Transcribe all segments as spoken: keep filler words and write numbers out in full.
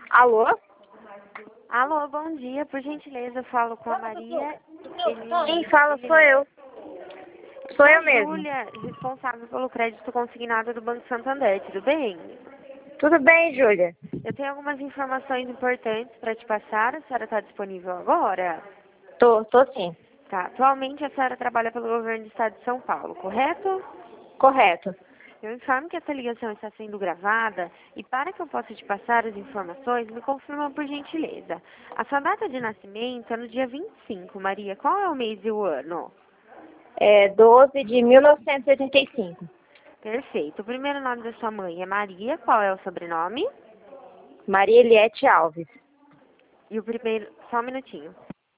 Alô? Alô, bom dia. Por gentileza, eu falo com a Maria. Quem fala sou eu. Sou eu mesmo. Júlia, responsável pelo crédito consignado do Banco Santander, tudo bem? Tudo bem, Júlia? Eu tenho algumas informações importantes para te passar. A senhora está disponível agora? Tô, tô sim. Tá. Atualmente a senhora trabalha pelo governo do estado de São Paulo, correto? Correto. Eu informo que essa ligação está sendo gravada e para que eu possa te passar as informações, me confirma por gentileza. A sua data de nascimento é no dia vinte e cinco, Maria. Qual é o mês e o ano? É doze de mil novecentos e oitenta e cinco. Perfeito. O primeiro nome da sua mãe é Maria. Qual é o sobrenome? Maria Eliette Alves. E o primeiro... Só um minutinho.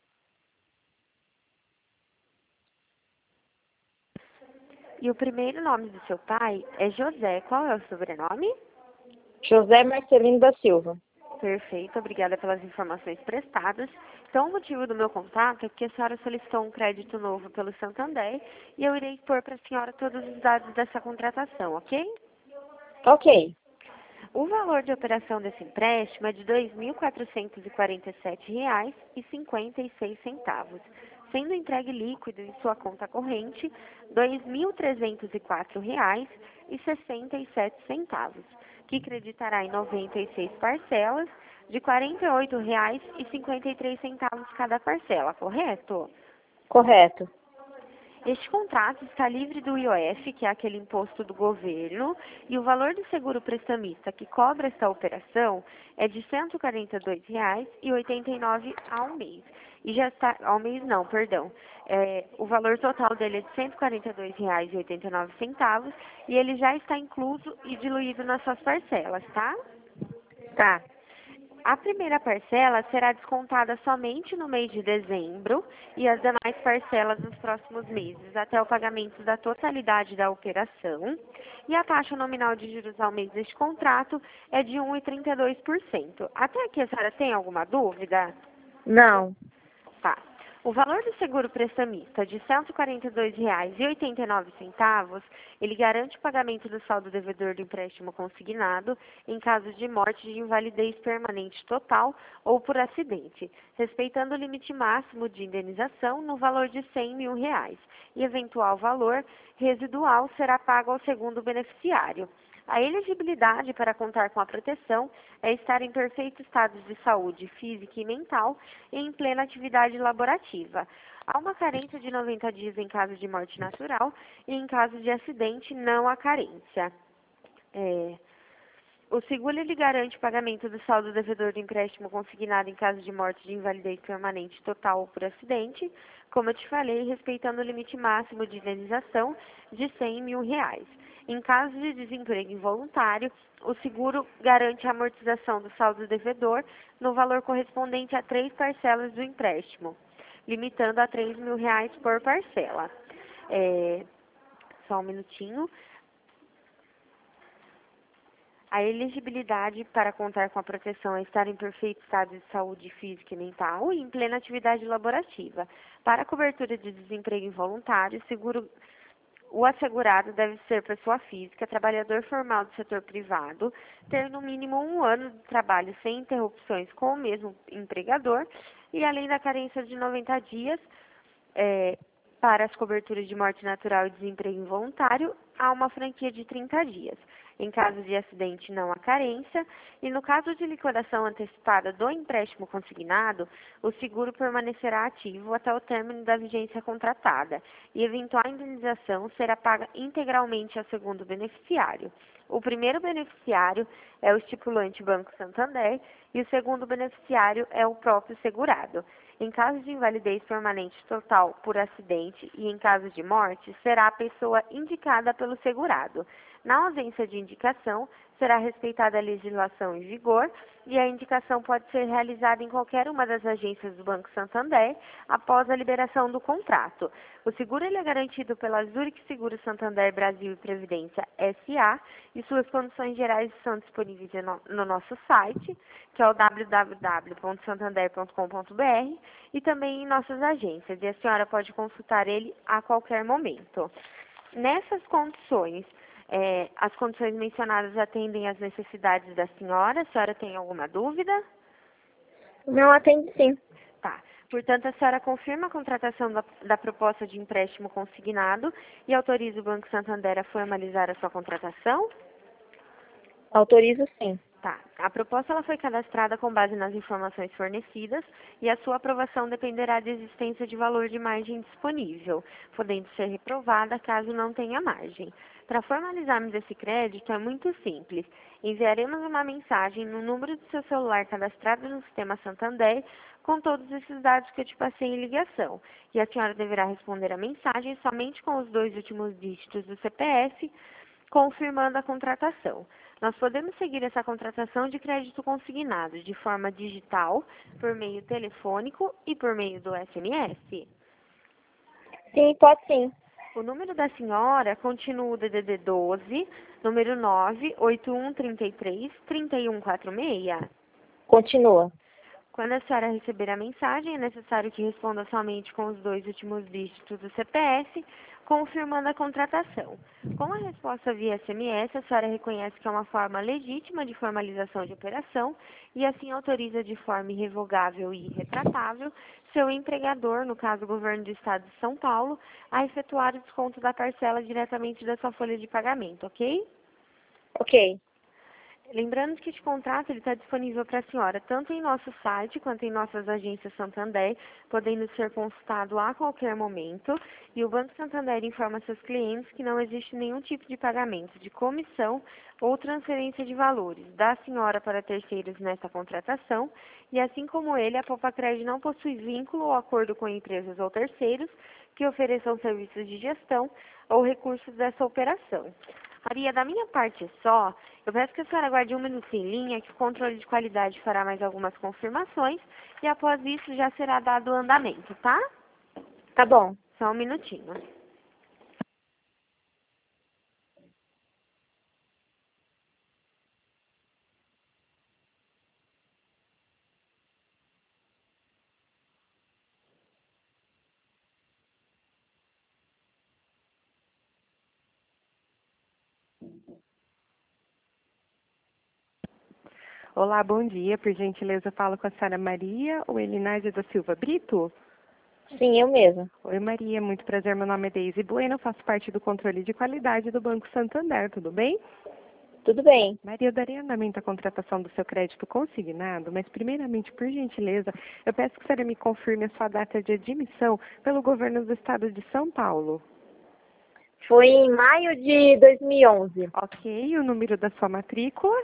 E o primeiro nome do seu pai é José. Qual é o sobrenome? José Marcelino da Silva. Perfeito. Obrigada pelas informações prestadas. Então, o motivo do meu contato é que a senhora solicitou um crédito novo pelo Santander e eu irei expor para a senhora todos os dados dessa contratação, ok? Ok. O valor de operação desse empréstimo é de dois mil quatrocentos e quarenta e sete reais e cinquenta e seis centavos, sendo entregue líquido em sua conta corrente dois mil trezentos e quatro reais e sessenta e sete centavos, que creditará em noventa e seis parcelas de quarenta e oito reais e cinquenta e três centavos cada parcela, correto? Correto. Este contrato está livre do I O F, que é aquele imposto do governo, e o valor do seguro prestamista que cobra esta operação é de cento e quarenta e dois reais e oitenta e nove centavos ao mês. E já está, ao mês não, perdão. É, o valor total dele é de cento e quarenta e dois reais e oitenta e nove centavos e ele já está incluso e diluído nas suas parcelas, tá? Tá. A primeira parcela será descontada somente no mês de dezembro e as demais parcelas nos próximos meses, até o pagamento da totalidade da operação. E a taxa nominal de juros ao mês deste contrato é de um vírgula trinta e dois por cento. Até aqui a senhora tem alguma dúvida? Não. Tá. O valor do seguro prestamista de cento e quarenta e dois reais e oitenta e nove centavos, ele garante o pagamento do saldo devedor do empréstimo consignado em caso de morte de invalidez permanente total ou por acidente, respeitando o limite máximo de indenização no valor de cem mil reais, e eventual valor residual será pago ao segundo beneficiário. A elegibilidade para contar com a proteção é estar em perfeito estado de saúde física e mental e em plena atividade laborativa. Há uma carência de noventa dias em caso de morte natural e em caso de acidente não há carência. É, o seguro ele garante o pagamento do saldo devedor do empréstimo consignado em caso de morte de invalidez permanente total ou por acidente, como eu te falei, respeitando o limite máximo de indenização de cem mil reais. Em caso de desemprego involuntário, o seguro garante a amortização do saldo devedor no valor correspondente a três parcelas do empréstimo, limitando a três mil reais por parcela. É, só um minutinho. A elegibilidade para contar com a proteção é estar em perfeito estado de saúde física e mental e em plena atividade laborativa. Para a cobertura de desemprego involuntário, seguro, o assegurado deve ser pessoa física, trabalhador formal do setor privado, ter no mínimo um ano de trabalho sem interrupções com o mesmo empregador e, além da carência de noventa dias, é, para as coberturas de morte natural e desemprego involuntário, há uma franquia de trinta dias. Em caso de acidente, não há carência. E no caso de liquidação antecipada do empréstimo consignado, o seguro permanecerá ativo até o término da vigência contratada e eventual indenização será paga integralmente ao segundo beneficiário. O primeiro beneficiário é o estipulante Banco Santander e o segundo beneficiário é o próprio segurado. Em caso de invalidez permanente total por acidente e em caso de morte, será a pessoa indicada pelo segurado. Na ausência de indicação, será respeitada a legislação em vigor e a indicação pode ser realizada em qualquer uma das agências do Banco Santander após a liberação do contrato. O seguro ele é garantido pela Zurich Seguro Santander Brasil e Previdência S A e suas condições gerais são disponíveis no, no nosso site, que é o w w w ponto santander ponto com ponto b r e também em nossas agências, e a senhora pode consultar ele a qualquer momento. Nessas condições, É, as condições mencionadas atendem às necessidades da senhora? A senhora tem alguma dúvida? Não, atende sim. Tá. Portanto, a senhora confirma a contratação da, da proposta de empréstimo consignado e autoriza o Banco Santander a formalizar a sua contratação? Autorizo sim. Tá. A proposta ela foi cadastrada com base nas informações fornecidas e a sua aprovação dependerá da existência de valor de margem disponível, podendo ser reprovada caso não tenha margem. Para formalizarmos esse crédito é muito simples. Enviaremos uma mensagem no número do seu celular cadastrado no sistema Santander com todos esses dados que eu te passei em ligação. E a senhora deverá responder a mensagem somente com os dois últimos dígitos do C P F, confirmando a contratação. Nós podemos seguir essa contratação de crédito consignado de forma digital, por meio telefônico e por meio do S M S. Sim, pode sim. O número da senhora continua o D D D doze, número nove oito um três três, três um quatro seis. Continua. Quando a senhora receber a mensagem, é necessário que responda somente com os dois últimos dígitos do C P F, confirmando a contratação. Com a resposta via S M S, a senhora reconhece que é uma forma legítima de formalização de operação e assim autoriza de forma irrevogável e irretratável seu empregador, no caso o governo do estado de São Paulo, a efetuar o desconto da parcela diretamente da sua folha de pagamento, ok? Ok. Lembrando que este contrato está disponível para a senhora tanto em nosso site quanto em nossas agências Santander, podendo ser consultado a qualquer momento. E o Banco Santander informa seus clientes que não existe nenhum tipo de pagamento de comissão ou transferência de valores da senhora para terceiros nesta contratação. E assim como ele, a Popacred não possui vínculo ou acordo com empresas ou terceiros que ofereçam serviços de gestão ou recursos dessa operação. Maria, da minha parte é só, eu peço que a senhora aguarde um minuto em linha, que o controle de qualidade fará mais algumas confirmações e após isso já será dado o andamento, tá? Tá bom. Só um minutinho. Olá, bom dia. Por gentileza, falo com a senhora Maria ou Elinásia da Silva Brito? Sim, eu mesma. Oi, Maria. Muito prazer. Meu nome é Deise Bueno. Eu faço parte do controle de qualidade do Banco Santander. Tudo bem? Tudo bem. Maria, eu darei andamento à contratação do seu crédito consignado, mas primeiramente, por gentileza, eu peço que a senhora me confirme a sua data de admissão pelo governo do estado de São Paulo. Foi em maio de dois mil e onze. Ok. E o número da sua matrícula?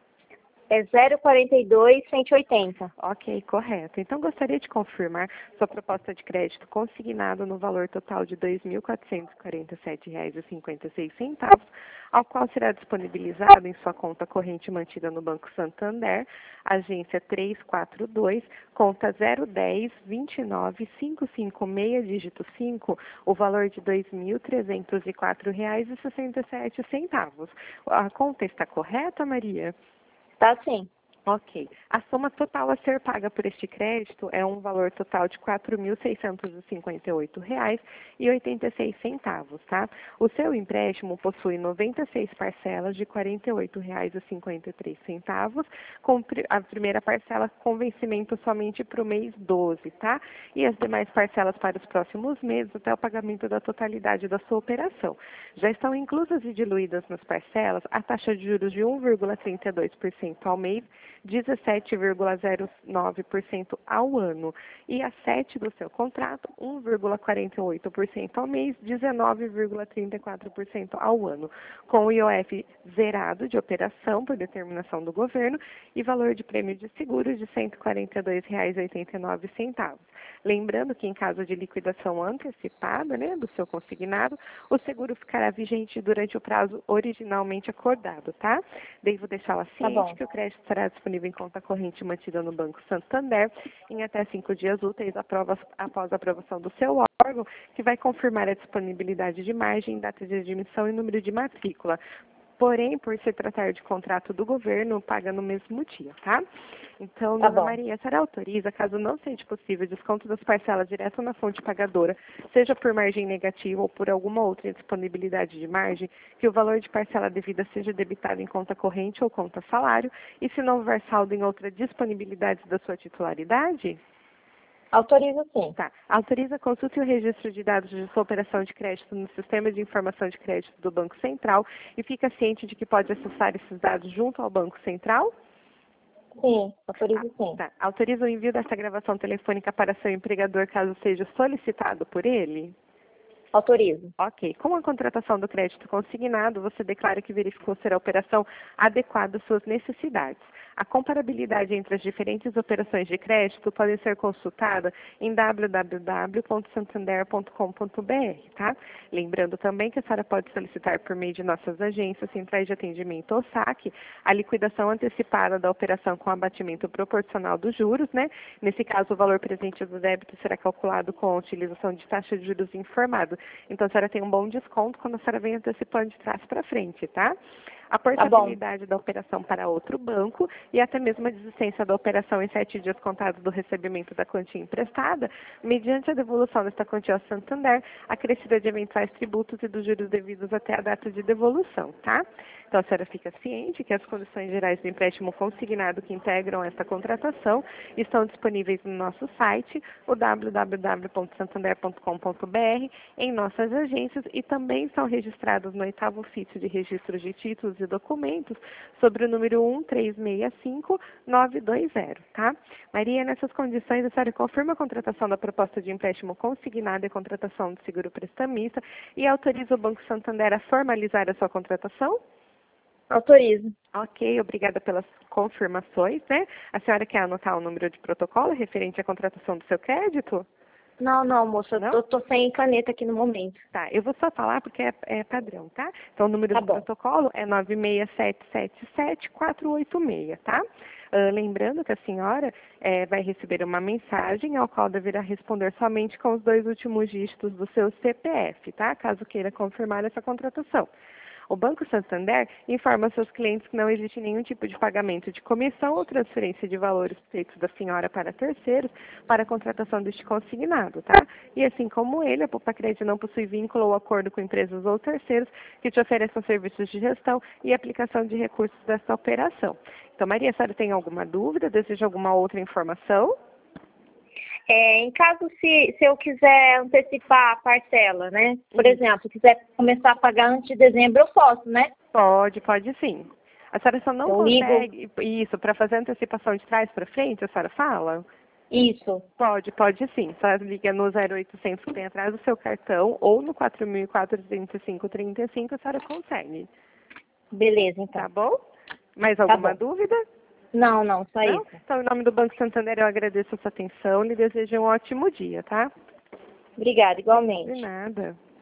É zero quatro dois, cento e oitenta. Ok, correto. Então, gostaria de confirmar sua proposta de crédito consignado no valor total de dois mil quatrocentos e quarenta e sete reais e cinquenta e seis centavos, ao qual será disponibilizado em sua conta corrente mantida no Banco Santander, agência trezentos e quarenta e dois, conta zero dez, vinte e nove, quinhentos e cinquenta e seis, dígito cinco, o valor de dois mil trezentos e quatro reais e sessenta e sete centavos. A conta está correta, Maria? Tá sim. Ok. A soma total a ser paga por este crédito é um valor total de quatro mil seiscentos e cinquenta e oito reais e oitenta e seis centavos, tá? O seu empréstimo possui noventa e seis parcelas de quarenta e oito reais e cinquenta e três centavos, com a primeira parcela com vencimento somente para o mês doze, tá? E as demais parcelas para os próximos meses até o pagamento da totalidade da sua operação. Já estão inclusas e diluídas nas parcelas a taxa de juros de um vírgula trinta e dois por cento ao mês, dezessete vírgula zero nove por cento ao ano, e a sete do seu contrato, um vírgula quarenta e oito por cento ao mês, dezenove vírgula trinta e quatro por cento ao ano, com o I O F zerado de operação por determinação do governo e valor de prêmio de seguros de cento e quarenta e dois reais e oitenta e nove centavos. Lembrando que em caso de liquidação antecipada, né, do seu consignado, o seguro ficará vigente durante o prazo originalmente acordado, tá? Devo deixá-la Tá ciente bom. que o crédito será disponível em conta corrente mantida no Banco Santander em até cinco dias úteis após a aprovação do seu órgão, que vai confirmar a disponibilidade de margem, data de admissão e número de matrícula. porém, por se tratar de contrato do governo, paga no mesmo dia, tá? Então, Tá dona bom. Maria, a senhora autoriza, caso não seja possível, desconto das parcelas direto na fonte pagadora, seja por margem negativa ou por alguma outra disponibilidade de margem, que o valor de parcela devida seja debitado em conta corrente ou conta salário, e se não houver saldo em outra disponibilidade da sua titularidade? Autorizo sim. Tá. Autoriza, consulte o registro de dados de sua operação de crédito no Sistema de Informação de Crédito do Banco Central e fica ciente de que pode acessar esses dados junto ao Banco Central? Sim, autorizo sim. Tá. Autoriza o envio dessa gravação telefônica para seu empregador caso seja solicitado por ele? Autorizo. Ok. Com a contratação do crédito consignado, você declara que verificou ser a operação adequada às suas necessidades. A comparabilidade entre as diferentes operações de crédito pode ser consultada em w w w ponto santander ponto com ponto b r, tá? Lembrando também que a senhora pode solicitar por meio de nossas agências, centrais de atendimento ou saque, a liquidação antecipada da operação com abatimento proporcional dos juros, né? Nesse caso, o valor presente do débito será calculado com a utilização de taxa de juros informado. Então, a senhora tem um bom desconto quando a senhora vem antecipando de trás para frente, tá? A portabilidade da operação para outro banco e até mesmo a desistência da operação em sete dias contados do recebimento da quantia emprestada, mediante a devolução desta quantia ao Santander, acrescida de eventuais tributos e dos juros devidos até a data de devolução, tá? Então, a senhora fica ciente que as condições gerais do empréstimo consignado que integram esta contratação estão disponíveis no nosso site, o w w w ponto santander ponto com ponto b r, em nossas agências e também são registrados no oitavo ofício de registros de títulos e documentos sobre o número um três seis cinco nove dois zero, tá? Maria, nessas condições, a senhora confirma a contratação da proposta de empréstimo consignado e a contratação do seguro prestamista e autoriza o Banco Santander a formalizar a sua contratação? Autorizo. Ok, obrigada pelas confirmações, né? A senhora quer anotar o número de protocolo referente à contratação do seu crédito? Não, não, moça, Não? eu tô, tô sem caneta aqui no momento. Tá, eu vou só falar porque é, é padrão, tá? Então, o número Tá do bom. protocolo é nove seis sete sete sete quatro oito seis, tá? Ah, lembrando que a senhora eh, vai receber uma mensagem ao qual deverá responder somente com os dois últimos dígitos do seu C P F, tá? Caso queira confirmar essa contratação. O Banco Santander informa aos seus clientes que não existe nenhum tipo de pagamento de comissão ou transferência de valores feitos da senhora para terceiros para a contratação deste consignado, tá? E assim como ele, a Poupa-Crédito não possui vínculo ou acordo com empresas ou terceiros que te ofereçam serviços de gestão e aplicação de recursos dessa operação. Então, Maria, a senhora tem alguma dúvida? Deseja alguma outra informação? É, em caso se, se eu quiser antecipar a parcela, né? Por Isso. exemplo, quiser começar a pagar antes de dezembro, eu posso, né? Pode, pode sim. A senhora só não Eu ligo. consegue, isso, para fazer antecipação de trás para frente, a senhora fala? Isso. Pode, pode sim. A senhora liga no zero oitocentos que tem atrás do seu cartão ou no quatro mil e quatrocentos e cinco trinta e cinco, a senhora consegue. Beleza, então. Tá bom? Mais Tá alguma bom. dúvida? Não, não, só Não? isso. Então, em nome do Banco Santander, eu agradeço a sua atenção e lhe desejo um ótimo dia, tá? Obrigada, igualmente. De nada.